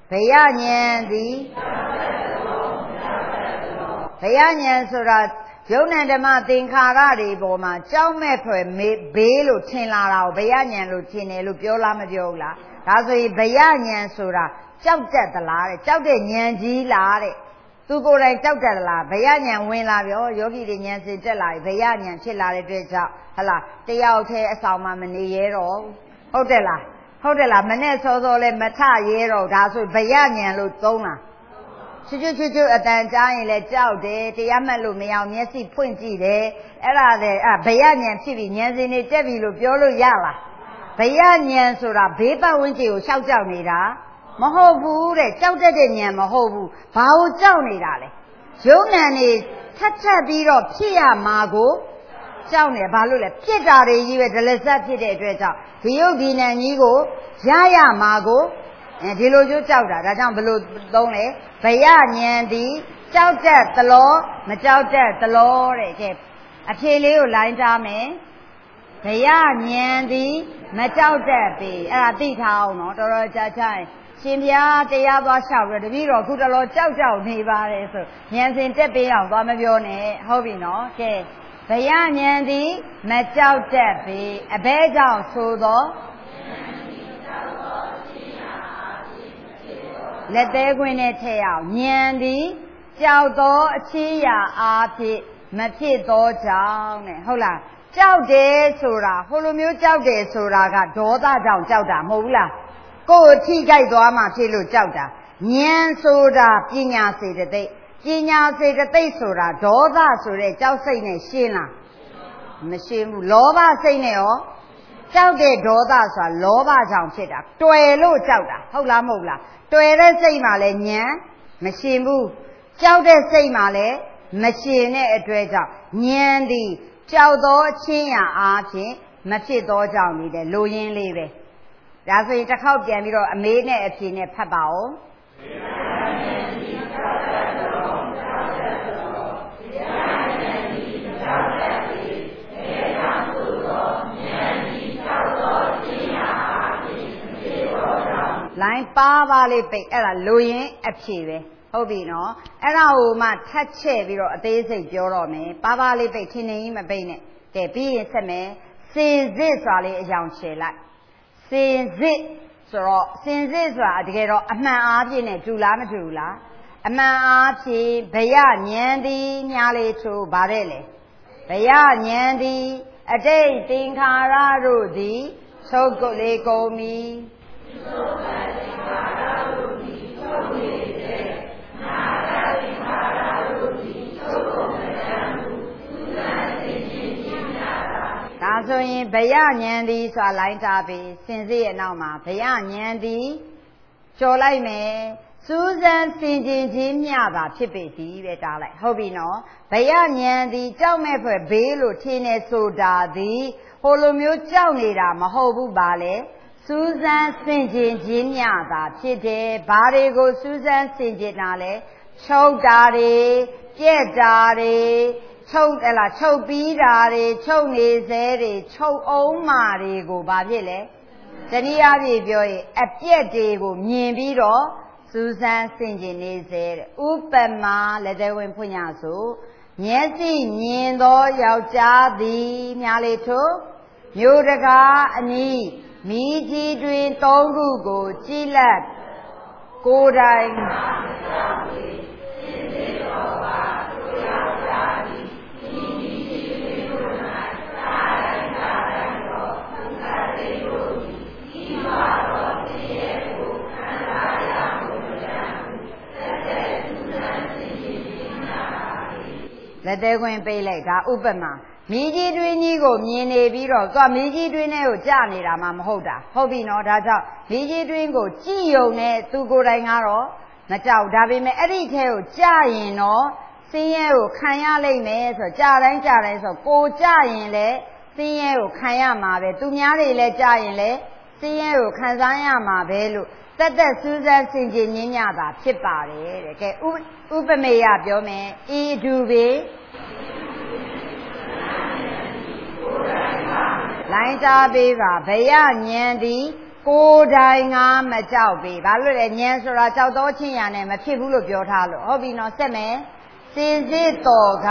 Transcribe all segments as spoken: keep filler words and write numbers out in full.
ဘယဉာဏ်သည်ဘယဉာဏ်ဆိုတာယုံ nant ဓမ္မသင်္ခါရတွေပေါ်မှာကြောက်မဲ့ဖွယ်ဘေးလို့ထင်လာတာကိုဘယဉာဏ်လို့ထင်တယ်လို့ပြောလားမပြောဘူးလားဒါဆိုရင်ဘယဉာဏ်ဆိုတာကြောက်တတ်သလားတဲ့ကြောက်တဲ့ဉာဏ်ကြီးလားတဲ့သူကိုယ်တိုင်ကြောက်တတ်သလားဘယဉာဏ်ဝင်လာပြောယောဂီတွေဉာဏ်စင်တက်လာပြီဘယဉာဏ်ဖြစ်လာတဲ့အတွက်ကြောင့်ဟလာတယောက်တည်းအဆောင်မှမနေရဲတော့ဟုတ်တယ်လားဟုတ်တယ်လားမနဲ့စောစောလဲမထရဲတော့ဒါဆိုဘယဉာဏ်လို့သုံးလားချွတ်ချွတ်ချွတ်ချွတ်အတန်ကြားရင်လည်းကြောက်တယ်တရားမှတ်လို့မရအောင်မျက်စိဖွင့်ကြည့်တယ်အဲ့ဒါလေအဘယဉာဏ်ဖြစ်ပြီးဉာဏ်စင်တွေတက်ပြီလို့ပြောလို့ရလားဘယဉာဏ်ဆိုတာဘေးပတ်ဝန်းကျင်ကိုရှောက်ကြောက်နေတာမဟုတ်ဘူးတဲ့ကြောက်တတ်တဲ့ဉာဏ်မဟုတ်ဘူးဘာကိုကြောက်နေတာလဲယုံ nant နေထပ်ထပ်ပြီးတော့ဖြစ်ရမှာကိုကြောက်နေဘာလို့လဲဖြစ်တာတွေကြီးပဲဒလစပ်ဖြစ်တဲ့အတွက်ကြောင့်ဒီယုတ်ဒီနံကြီးကိုရရမှာကိုအဲဒီလိုကျိုးကြောက်တာဒါကြောင့်ဘလို့သုံးလဲဘယဉာဏ်သည်ကြောက်တတ်သလောမကြောက်တတ်သလောတဲ့ကဲအဖြေလေးကိုလိုင်းထားမယ်ဘယဉာဏ်သည်မကြောက်တတ်ပေအဲ့ဒါသိထားအောင်နော်တော်တော်ကြာကြာရှင်ဗျာတရားသွားလျှောက်ပြီးတပည့်တော်ခုတလောကြောက်ကြောက်နေပါတယ်ဆိုဉာဏ်စဉ်တက်ပေးအောင်သွားမပြောနဲ့ဟုတ်ပြီနော်ကဲဘယဉာဏ်သည်မကြောက်တတ်ပေအဘဲကြောင့်ဆိုသောလက်သေးခွင်းနဲ့ထည့်အောင်ဉာဏ်သည်ကြောက်သောအချီးရာအားဖြင့်မဖြစ်သောကြောင့်နဲ့ဟုတ်လားကြောက်တယ်ဆိုတာဟိုလိုမျိုးကြောက်တယ်ဆိုတာကဒေါသကြောင့်ကြောက်တာမဟုတ်ဘူးလားကိုယ်ထိကြိုက်သွားမှဖြစ်လို့ကြောက်တာဉာဏ်ဆိုတာပညာစေတသိက်ပညာစေတသိက်ဆိုတာဒေါသဆိုတဲ့ကြောက်စိတ်နဲ့ရှင်းလားမရှင်းဘူးလောဘစိတ်နဲ့ရောကြောက်တဲ့ဒေါသဆိုတာလောဘကြောင့်ဖြစ်တာတွယ်လို့ကြောက်တာဟုတ်လားမဟုတ်လားတွယ်တဲ့စိတ်မှလည်းဉာဏ်မရှင်းဘူးကြောက်တဲ့စိတ်မှလည်းမရှင်းတဲ့အတွက်ကြောင့်ဉာဏ်သည်ကြောက်သောအချင်းရာအားဖြင့်မဖြစ်သောကြောင့်နေတယ်လိုရင်းလေးပဲဒါဆိုရင်တစ်ခေါက်ပြန်ပြီးတော့အမေးနဲ့အဖြေနဲ့ဖတ်ပါဦးလိုင်းပါပါလေးပိတ်အဲ့ဒါလိုရင်းအဖြေပဲဟုတ်ပြီနော်အဲ့ဒါကိုမှထပ်ချက်ပြီးတော့အသေးစိတ်ပြောတော့မယ်ပါပါလေးပိတ်ထင်းထင်းကြီးမပိတ်နဲ့ကဲပြီးရင်ဆက်မယ်စင်စစ်ဆိုတာလေးအယောင်ချေလိုက်စင်စစ်ဆိုတော့စင်စစ်ဆိုတာတကယ်တော့အမှန်အားဖြင့်နဲ့တူလားမတူဘူးလားအမှန်အားဖြင့်ဘယဉာဏ်သည်ညားလေးထိုးဗါတဲ့လေဘယဉာဏ်သည်အတိတ်သင်္ခါရတို့သည်ချုပ်ကိုလေကုန်မီချုပ်ကသင်္ခါရတို့သည်ချုပ်နေတဲ့နာရသင်္ခါရတို့သည်ချုပ်ကုန်မတတ်ဘူးသူကသိချင်းချင်းများတာဒါဆိုရင်ဘယဉာဏ်သည်ဆိုတာလိုင်းထားပြီးစင်စစ်ရဲ့နောက်မှာဘယဉာဏ်သည်ကြော်လိုက်မယ်စူးစမ်းစင်ကြင်ခြင်းမျှတာဖြစ်ပေသည်ပဲတားလိုက်ဟုတ်ပြီနော်ဘယဉာဏ်သည်ကြောက်မဲ့ဖွယ်ဘေးလို့ထင်နေဆိုတာသည်ဟိုလိုမျိုးကြောက်နေတာမဟုတ်ဘူးပါလေစူးစမ်းစင်ကြင်ခြင်းမျှတာဖြစ်တယ်ဘာတွေကိုစူးစမ်းစင်ကြင်တာလဲချုပ်တာတွေပြက်တာတွေချုပ်ဟလားချုပ်ပြီးတာတွေချုပ်နေစေတွေချုပ်အောင်မာတွေကိုဘာဖြစ်လဲတနည်းအားဖြင့်ပြောရင်အပြက်တွေကိုမြင်ပြီးတော့စူးစမ်းစင်ကြင်နေစေတဲ့ဥပမာလက်သေးဝင်ဖွင့်ရဆိုမျက်စိမြင်သောယောက်ျားသည်များလေထို့မြို့တကာအနီးမိကြီးတွင်သုံးခုကိုကြည်လက်ကိုယ်တိုင်လက်သေးခွင်ပေးလိုက်ဒါဥပမာမိကြီးတွင်းကြီးကိုမြင်နေပြီးတော့သူကမိကြီးတွင်းထဲကိုကြာနေတာမှမဟုတ်တာဟုတ်ပြီနော်ဒါကြောင့်မိကြီးတွင်းကိုကြည်ယုံနဲ့သူကိုယ်တိုင်ကတော့မကြောက်ဒါပေမဲ့အဲ့ဒီထဲကိုကြာရင်တော့စင်းရဲကိုခံရလိမ့်မယ်ဆိုကြာတိုင်းကြာတိုင်းဆိုကိုကြာရင်လေစင်းရဲကိုခံရမှာပဲသူများတွေလည်းကြာရင်လေစင်းရဲကိုခံစားရမှာပဲလို့တက်တက်စူးစမ်းစင်ကြင်ညင်းညတာဖြစ်ပါတယ်တဲ့ကဲဥပမေယပြောမယ်ဤဒူပေလိုင်းစားပေးပါဘယဉာဏ်သည်ကိုယ်တိုင်ကမကြောက်ပြီဘာလို့လဲဉာဏ်ဆိုတာကြောက်တော့ချင်းရနဲ့မဖြစ်ဘူးလို့ပြောထားလို့ဟုတ်ပြီနော်ဆက်မယ်စေစစ်တော်က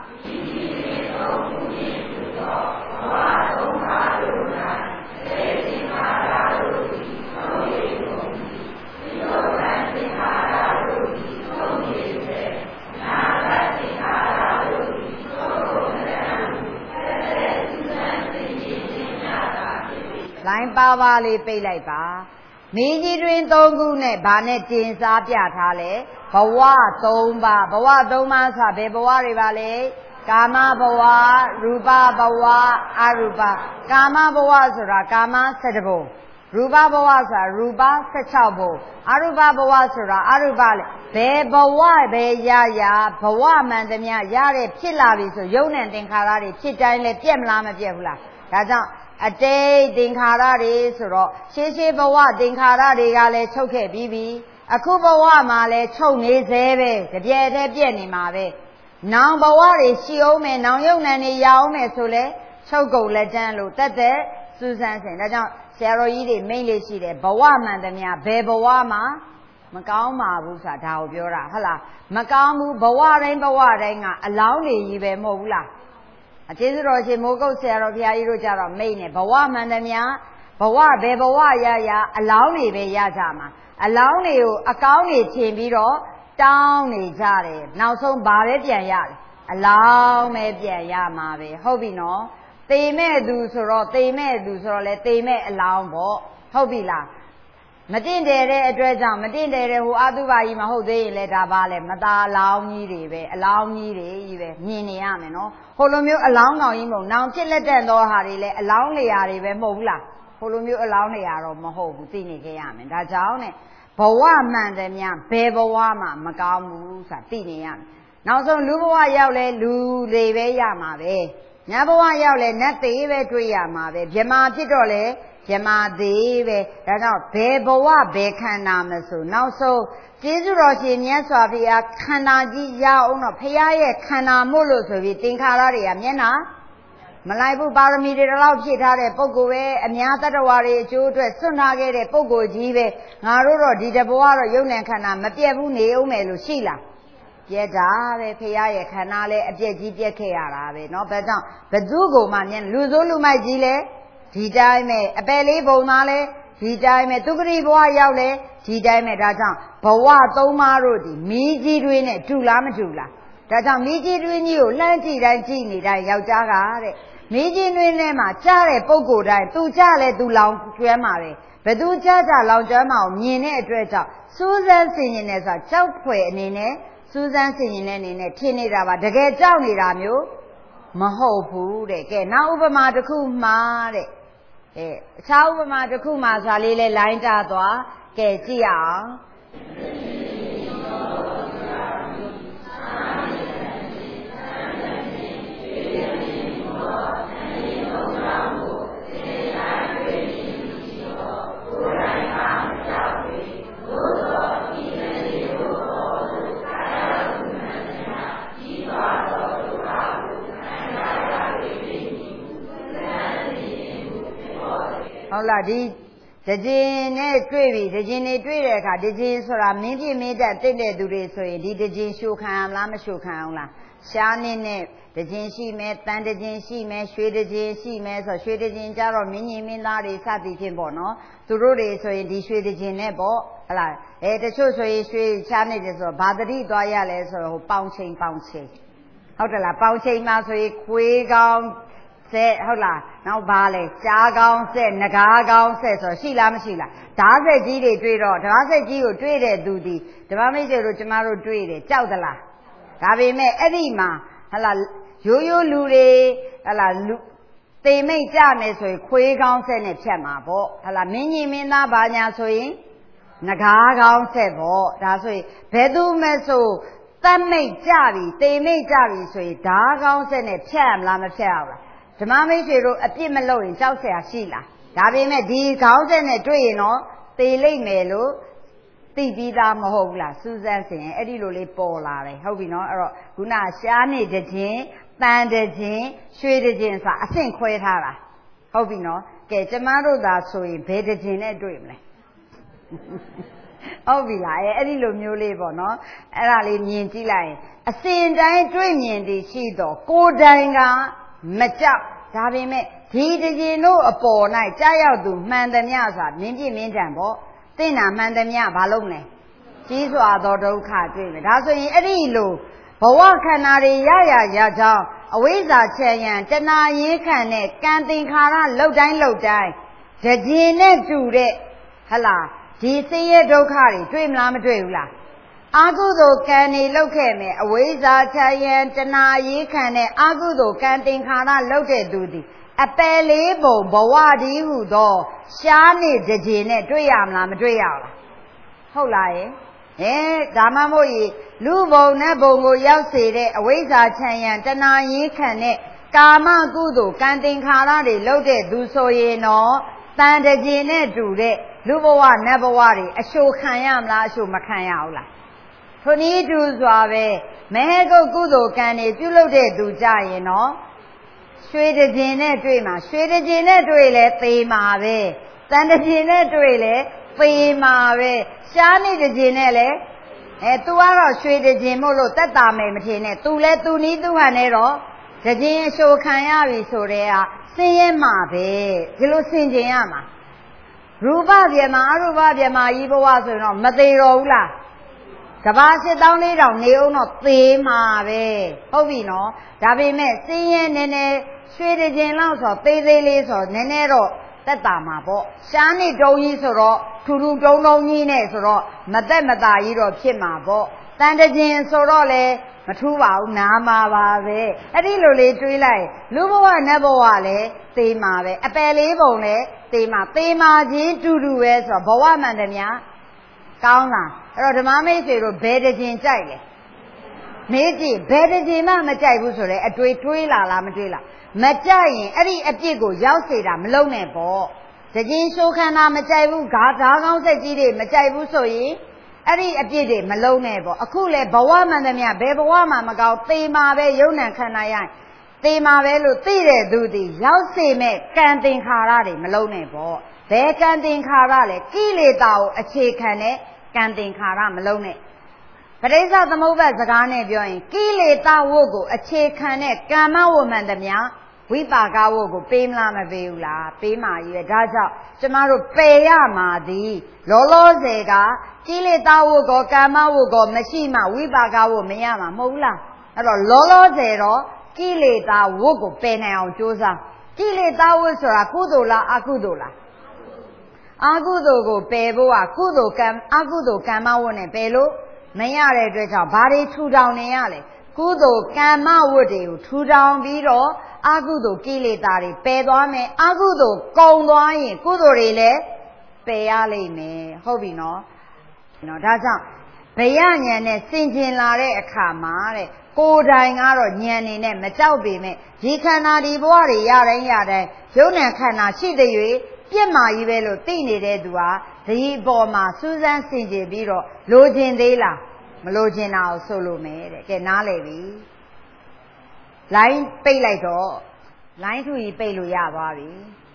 လိုင်းပါပါလေးပိတ်လိုက်ပါမိကြီးတွင်သုံးခုနဲ့ဗာနဲ့တင်စားပြထားလဲဘဝသုံးပါးဘဝသုံးပါးဆိုဘယ်ဘဝတွေပါလဲကာမဘဝရူပဘဝအရူပကာမဘဝဆိုတာကာမ၁၇ဘုံရူပဘဝဆိုတာရူပ၁၆ဘုံအရူပဘဝဆိုတာအရူပလေဘယ်ဘဝပဲရရဘဝမှန်သမျှရတဲ့ဖြစ်လာပြီဆိုယုံနဲ့သင်္ခါရတွေဖြစ်တိုင်းလဲပြက်မလားမပြက်ဘူးလားဒါကြောင့်အတိတ်သင်္ခါရတွေဆိုတော့ရှေးရှေးဘဝသင်္ခါရတွေကလည်းချုပ်ခဲ့ပြီးပြီအခုဘဝမှာလည်းချုပ်နေသေးပဲတပြည့်တည်းပြည့်နေမှာပဲနောင်ဘဝတွေရှိအောင်မယ်နောင်ယုံနံတွေရအောင်မယ်ဆိုလဲချုပ်ကုန်လက်တန်းလို့တက်တဲ့စူးစမ်းစင်ဒါကြောင့်ဆရာတော်ကြီးတွေမိတ်လေးရှိတယ်ဘဝမှန်သမျှဘယ်ဘဝမှာမကောင်းပါဘူးဆိုတာဒါကိုပြောတာဟုတ်လားမကောင်းဘူးဘဝတိုင်းဘဝတိုင်းကအလောင်းတွေကြီးပဲမဟုတ်ဘူးလားအကျေးဇူးတော်ရှင်မိုးကုတ်ဆရာတော်ဘုရားကြီးတို့ကြတော့မိတ်နဲ့ဘဝမှန်သမျှဘဝဘယ်ဘဝရရအလောင်းတွေပဲရကြမှာအလောင်းတွေကိုအကောင်းတွေထင်ပြီးတော့တောင်းနေကြတယ်နောက်ဆုံးဘာပဲပြန်ရတယ်အလောင်းပဲပြန်ရမှာပဲဟုတ်ပြီနော်သေမဲ့သူဆိုတော့သေမဲ့သူဆိုတော့လေသေမဲ့အလောင်းပေါ့ဟုတ်ပြီလားမတင့်တယ်တဲ့အတွက်ကြောင့်မတင့်တယ်တဲ့ဟိုအတုပါကြီးမဟုတ်သေးရင်လည်းဒါပါလေမตาအလောင်းကြီးတွေပဲအလောင်းကြီးတွေကြီးပဲမြင်နေရမယ်နော်ဟိုလိုမျိုးအလောင်းကောင်ကြီးမဟုတ်နောင်ဖြစ်လက်တဲ့သောဟာတွေလည်းအလောင်းလျာတွေပဲမဟုတ်ဘူးလားဟိုလိုမျိုးအလောင်းလျာတော့မဟုတ်ဘူးသိနေကြရမယ်ဒါကြောင့်နဲ့ဘဝမှန်တယ်များဘယ်ဘဝမှမကောင်းဘူးဆိုတာသိနေရမယ်နောက်ဆုံးလူဘဝရောက်လဲလူတွေပဲရမှာပဲညဘဝရောက်လဲနတ်သေးပဲတွေ့ရမှာပဲမြမာဖြစ်တော့လဲမြမာသေးပဲဒါကြောင့်ဘယ်ဘဝဘယ်ခန္ဓာမဆိုနောက်ဆုံးကျေးဇူးတော်ရှင်မြတ်စွာဘုရားခန္ဓာကြီးရအောင်တော့ဘုရားရဲ့ခန္ဓာမို့လို့ဆိုပြီးသင်္ခါရတွေကမျက်နှာမလိုက်ဘူးပါရမီတွေတော့ဖြည့်ထားတဲ့ပုဂ္ဂိုလ်ပဲအများတ attva တွေအကျိုးအတွက်စွန့်ထားခဲ့တဲ့ပုဂ္ဂိုလ်ကြီးပဲငါတို့တော့ဒီတဘဝတော့ယုံ nant ခန္ဓာမပြတ်ဘူးနေအောင်မယ်လို့ရှိလားပြက်တာပဲဖရာရဲ့ခန္ဓာလည်းအပြက်ကြီးပြက်ခဲ့ရတာပဲเนาะဘာကြောင့်ဘသူကိုမှမျက်လူစိုးလူမိုက်ကြီးလဲဒီတိုင်းပဲအပယ်လေးဘုံသားလဲဒီတိုင်းပဲသူဂရိဘဝရောက်လဲဒီတိုင်းပဲဒါကြောင့်ဘဝသုံးပါးတို့ဒီမိကြီးတွေနဲ့တူလားမတူလားဒါကြောင့်မိကြီးတွင်းကြီးကိုလှမ်းကြည့်တိုင်းကြည့်နေတိုင်းယောက်ျားကတဲ့မိကြီးတွင်းထဲမှာကြားတဲ့ပုံကိုယ်တိုင်းသူကြားလဲသူလောင်ကျွမ်းမှာပဲဘသူကြားကြလောင်ကျွမ်းမှာကိုမြင်တဲ့အတွက်ကြောင့်စူးစမ်းဆင်ခြင်နေဆိုကြောက်ဖွယ်အနေနဲ့စူးစမ်းဆင်ခြင်တဲ့အနေနဲ့ထင်နေတာပါတကယ်ကြောက်နေတာမျိုးမဟုတ်ဘူးတဲ့ကဲနောက်ဥပမာတစ်ခုမှာတဲ့အဲအခြားဥပမာတစ်ခုမှာဆိုလေးလဲလိုင်းတာသွားကဲကြည့်အောင်ဟုတ်လားဒီတခြင်းနဲ့တွေ့ပြီတခြင်းနဲ့တွေ့တဲ့အခါတခြင်းဆိုတာမင်းပြမင်းတက်တိတ်တဲ့သူတွေဆိုရင်ဒီတခြင်းရှို့ခံရမလားမရှို့ခံအောင်လားရှားနေနဲ့တခြင်းရှိမယ်တန်တခြင်းရှိမယ်ရွှေတခြင်းရှိမယ်ဆိုရွှေတခြင်းကြတော့မင်းကြီးမင်းသားတွေစသည်ဖြင့်ပေါ့နော်သူတို့တွေဆိုရင်ဒီရွှေတခြင်းနဲ့ပေါ့ဟလားအဲတချို့ဆိုရင်ရွှေရှားနေတယ်ဆိုတော့ဘာတတိသွားရလဲဆိုတော့ဟိုပေါင်ချိန်ပေါင်ချိန်ဟုတ်တယ်လားပေါင်ချိန်မှာဆိုရင်ခွေးကောင်းဆက်ဟုတ်လားနောက်ဘာလဲကြားကောင်းဆက်ငကားကောင်းဆက်ဆိုရှိလားမရှိလားဓာတ်ဆက်ကြီးတွေတွေ့တော့ဓာတ်ဆက်ကြီးကိုတွေ့တဲ့သူဒီဓမ္မမိတ်ဆွေတို့ကျမတို့တွေ့တယ်ကြောက်သလားဒါပေမဲ့အဲ့ဒီမှာဟလာရိုးရိုးလူတွေဟလာလူတေမိတ်ကြမယ်ဆိုရင်ခွေးကောင်းဆက်နဲ့ဖြတ်မှာပေါ့ဟလာမင်းကြီးမင်းသားဘာညာဆိုရင်ငကားကောင်းဆက်ပေါ့ဒါဆိုရင်ဘယ်သူမှဆိုတတ်မိတ်ကြပြီတေမိတ်ကြပြီဆိုရင်ဓာတ်ကောင်းဆက်နဲ့ဖြတ်ရမလားမဖြတ်အောင်လားဓမ္မမိတ်ဆွေတို့အပြစ်မလုပ်ရင်ကြောက်เสียရှိလားဒါပေမဲ့ဒီခေါင်းဆက်နဲ့တွေ့ရင်တော့သေလိမ့်မယ်လို့သိပြီးသားမဟုတ်ဘူးလားစူးစမ်းစင်အဲ့ဒီလိုလေးပေါ်လာတယ်ဟုတ်ပြီနော်အဲ့တော့ခုနရှားနေတခြင်းတန်တခြင်းရွှေတခြင်းဆိုတာအဆင့်ခွဲထားတာဟုတ်ပြီနော်ကဲကျမတို့သာဆိုရင်ဘယ်တစ်ကျင်နဲ့တွေ့မလဲဟုတ်ပြီလားအဲ့ဒီလိုမျိုးလေးပေါ့နော်အဲ့ဒါလေးမြင်ကြည့်လိုက်ရင်အစဉ်တိုင်းတွေ့မြင်တည်ရှိတော့ကိုယ်တိုင်ကမကြောက်ဒါပေမဲ့ဒီတစ်ကျင်တို့အပေါ်၌ကြာရောက်သူမှန်သမျှဆိုတာမြင်ပြမြင်တံပေါ့သင်္နာမှန်သမျှဘာလို့မလဲကြီးစွာသောဒုက္ခတွေ့မယ်ဒါဆိုရင်အဲ့ဒီလိုဘဝခန္ဓာတွေရရရကြောင်းအဝိဇ္ဇာချေရန်တဏှာရင်းခံတဲ့ကံသင်္ခါရလောက်တိုင်းလောက်တိုင်းတကြင်နဲ့တူတဲ့ဟလာဒီဆင်းရဲဒုက္ခတွေတွေ့မလားမတွေ့ဘူးလားအာဟုသောကံတွေလောက်ခဲ့မယ်အဝိဇ္ဇာချေရန်တဏှာရင်းခံတဲ့အာဟုသောကံသင်္ခါရလောက်တဲ့သူသည်အပယ်လေးပုံဘဝတည်းဟုသောရှားနေတကြင်နဲ့တွေ့ရမလားမတွေ့ရဘူးလားဟုတ်လားယအဲဒါမှမဟုတ်ရေလူဘုံနဲ့ဘုံကိုရောက်စေတဲ့အဝိဇ္ဇာချမ်းရံတဏှာရင်းခံတဲ့ကာမကုသိုလ်ကံသင်္ခါရတွေလုပ်တဲ့သူဆိုရင်တော့တန်တကြင်နဲ့တူတဲ့လူဘဝနတ်ဘဝတွေအရှိုခံရမလားအရှိုမခံရဘူးလားထိုနည်းတူစွာပဲမဲကုတ်ကုသိုလ်ကံတွေပြုလုပ်တဲ့သူကြရင်တော့ရွှေတကြင်နဲ့တွေ့မှာရွှေတကြင်နဲ့တွေ့လဲသေမှာပဲတန်တကြင်နဲ့တွေ့လဲသေမှာပဲရှားနေတကြင်နဲ့လေအဲ तू ကတော့ရွှေတကြင်မို့လို့တက်တာမယ်မထင်နဲ့ तू လဲ तू နီး तू ဟန်နဲ့တော့တကြင်အရှိုခံရပြီဆိုတဲ့ဟာဆင်းရဲမှာပဲဒီလိုဆင်ကျင်ရမှာရူပဗျမအရူပဗျမကြီးဘဝဆိုရင်တော့မသေးတော့ဘူးလားကဘာစစ်တောင်းလေးတောင်နေအောင်တော့သေမှာပဲဟုတ်ပြီနော်ဒါပေမဲ့ဆင်းရဲနည်းနည်းရွှေတကြင်လောက်ဆိုသေးသေးလေးဆိုနည်းနည်းတော့တက်တာမှာပေါ့ရှားနေတုံးကြီးဆိုတော့ထူထူတုံးတုံးကြီးနဲ့ဆိုတော့မသက်မသာကြီးတော့ဖြစ်မှာပေါ့တန်တကြင်ဆိုတော့လေမထူးပါဘူးနားမှာပါပဲအဲ့ဒီလိုလေးတွေးလိုက်လူဘဝနတ်ဘဝလည်းသေမှာပဲအပယ်လေးပုံလည်းသေမှာသေမှာချင်းတူတူပဲဆိုတော့ဘဝမှန်တယ်များကောင်းလားအဲ့တော့ဓမ္မမိတ်ဆွေတို့ဘယ်တကြင်ကြိုက်လဲမေးကြည့်ဘယ်တကြင်မှမကြိုက်ဘူးဆိုတော့အတွေ့တွေးလာလားမတွေးလားမကြိုက်ရင်အဲ့ဒီအပြစ်ကိုရောက်စေတာမလုံးနဲ့ပေါ့တကြင်ရှိုးခန္ဓာမကြိုက်ဘူးဂါဓာကောင်းဆက်ကြီးတွေမကြိုက်ဘူးဆိုရင်အဲ့ဒီအပြစ်တွေမလုံးနဲ့ပေါ့အခုလေဘဝမှန်သမျှဘယ်ဘဝမှမကောင်းသေမှာပဲယုံ nant ခန္ဓာရရင်သေမှာပဲလို့သိတဲ့သူသည်ရောက်စေမဲ့ကံသင်္ခါရတွေမလုံးနဲ့ပေါ့ဘယ်ကံသင်္ခါရလဲကိလေသာကိုအခြေခံတဲ့ကံသင်္ခါရမလုံးနဲ့ပရိစ္ဆသမုပ္ပါဒ်စကားနဲ့ပြောရင်ကိလေသာဝတ်ကိုအခြေခံတဲ့ကမ္မဝတ္မှန်သမျှဝိပါကဝတ်ကိုပေးမလားမပေးဘူးလားပေးမှာကြီးပဲဒါကြောင့်ကျမတို့ပယ်ရမှာသည်လောလောဆယ်ကကိလေသာဝတ်ကောကမ္မဝတ်ကောမရှိမှဝိပါကဝတ်မရမှာမဟုတ်ဘူးလားအဲ့တော့လောလောဆယ်တော့ကိလေသာဝတ်ကိုပယ်နိုင်အောင်ကြိုးစားကိလေသာဝတ်ဆိုတာကုသိုလ်လားအကုသိုလ်လားအကုသိုလ်ကိုပယ်ဖို့ကကုသိုလ်ကံအကုသိုလ်ကမ္မဝတ်နဲ့ပယ်လို့မရတဲ့အတွက်ကြောင့်ဘာတွေထူထောင်နေရလဲကုသိုလ်ကမ္မဝတ်တွေကိုထူထောင်ပြီးတော့အကုသိုလ်ကိလေသာတွေပယ်သွားမယ်အကုသိုလ်ကုန်သွားရင်ကုသိုလ်တွေလည်းပယ်ရလိမ့်မယ်ဟုတ်ပြီနော်နော်ဒါကြောင့်ဘယဉာဏ်နဲ့စင်ကျင်လာတဲ့အခါမှာတဲ့ကိုယ်တိုင်ကတော့ဉာဏ်နေနဲ့မကြောက်ပေမဲ့ဒီခန္ဓာဒီဘဝတွေရတိုင်းရတိုင်းယုံ nant ခန္ဓာရှိတဲ့၍ပြစ်မှာကြီးပဲလို့သိနေတဲ့သူဟာဒီအပေါ်မှာစူးစမ်းစင်ကြယ်ပြီးတော့လိုချင်သေးလားမလိုချင်တာကိုဆိုလိုမယ်တဲ့ကဲနားလည်ပြီလိုင်းပိတ်လိုက်တော့လိုင်းထူကြီးပိတ်လို့ရသွားပြီ